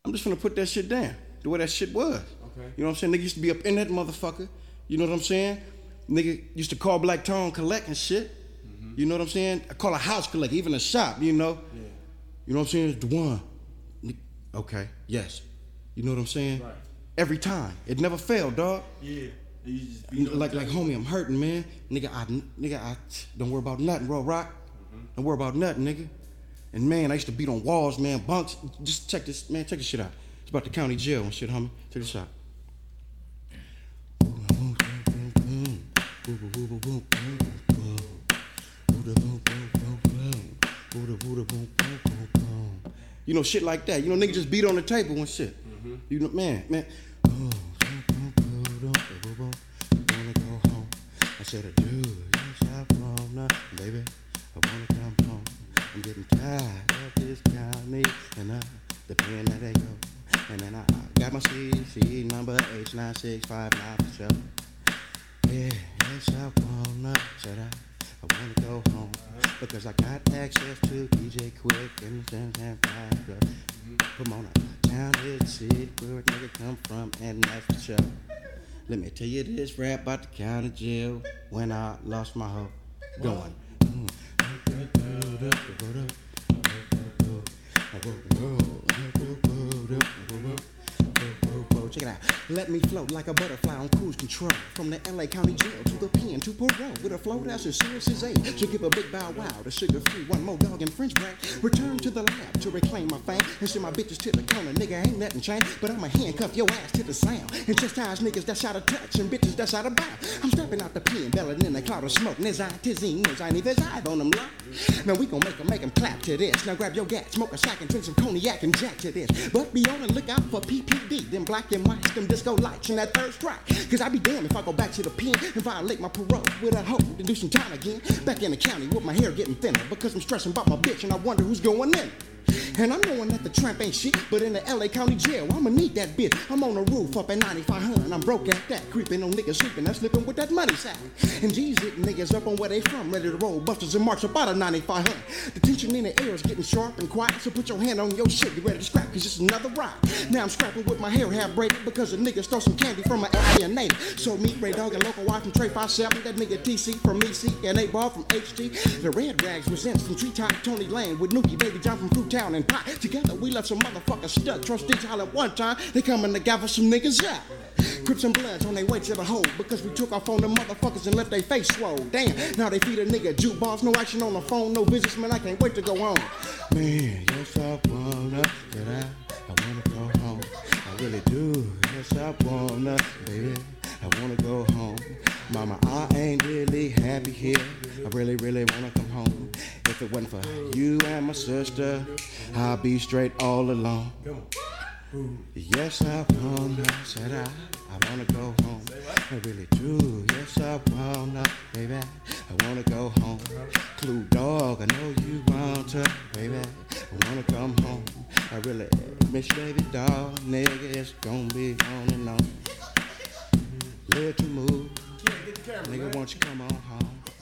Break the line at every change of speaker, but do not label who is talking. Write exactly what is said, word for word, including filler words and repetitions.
I'm just gonna put that shit down the way that shit was.
Okay.
You know what I'm saying? Nigga used to be up in that motherfucker. You know what I'm saying? Nigga used to call Black Tone collect and shit. Mm-hmm. You know what I'm saying? I call a house collect, even a shop, you know?
Yeah.
You know what I'm saying? It's the one. Okay, yes. You know what I'm saying?
Right.
Every time. It never failed, dog.
Yeah. You just
You know, like, like, homie, I'm hurting, man. Nigga, I, nigga, I don't worry about nothing, bro. Rock. Mm-hmm. Don't worry about nothing, nigga. And man, I used to beat on walls, man, bunks. Just check this, man, check this shit out. It's about the county jail and shit, homie. Check this out. You know, shit like that. You know, nigga just beat on the table and shit. Mm-hmm. You know, man, man. I said I do, yes I wanna, baby, I wanna come home. I'm getting tired of this county, and I, the pen that they go. And then I got my C C number H nine six five nine for sure. Yeah, yes I wanna, said I, I wanna go home. Because I got access to D J Quick and Sam Sam Five. Come on, a town is city where a nigga come from, and that's for sure. Let me tell you this rap about the county jail when I lost my hoe. Going. Check it out. Let me float like a butterfly on cruise control. From the L A County Jail to the pen to parole. With a flow that's as serious as A. So give a big bow wow to sugar free. One more dog and French bread. Return to the lab to reclaim my fame. And send my bitches to the corner. Nigga, ain't nothing changed. But I'ma handcuff your ass to the sound. And chastise niggas that's out of touch. And bitches that's out of bounds. I'm stepping out the pen, belling in a cloud of smoke. Nizine, tizine, nizine, there's eye on them, look. Now we gon' make them, make them clap to this. Now grab your gat, smoke a sack and drink some cognac and jack to this. But be on the lookout for P P D. Them black and whites, them disco lights and that third strike. Cause I be damned if I go back to the pen and violate my parole with a hoe to do some time again. Back in the county with my hair getting thinner because I'm stressing about my bitch and I wonder who's going in. And I'm knowing that the tramp ain't shit, but in the L A County Jail, I'ma need that bitch. I'm on the roof up at ninety-five hundred, I'm broke at that. Creeping on niggas sleeping, I'm slipping with that money sack. And these hitting niggas up on where they from, ready to roll busters and march up out of ninety-five hundred. The tension in the air is getting sharp and quiet, so put your hand on your shit, get ready to scrap, cause it's another ride. Now I'm scrapping with my hair half braided because the niggas stole some candy from an alien native. So me, Ray Dog, and Local Watch from Trey five seven, that nigga D C from me, C, and A Ball from H T. The Red Rags was in from Treetop, Tony Lane, with Nookie, Baby John from Fruit Town and Pot. Together we left some motherfuckers stuck. Trustees holler one time, they coming to gather some niggas out. Crips and Bloods on their way to the hole because we took off on the motherfuckers and left their face swole. Damn, now they feed a nigga jukebox, no action on the phone, no visits, man, I can't wait to go home. Man, yes I wanna, that I, I wanna go home. I really do, yes I wanna, baby, I wanna go home. Mama, I ain't really happy here. I really, really wanna come home. If it wasn't for you and my sister, I'd be straight all alone. Yes, I wanna, said I, I wanna go home. I really do, yes, I wanna, baby, I wanna go home. Clue Dog, I know you want to, baby, I wanna come home. I really miss you, baby dog, nigga, it's gonna be on and on. Live to move, nigga, won't you come on home?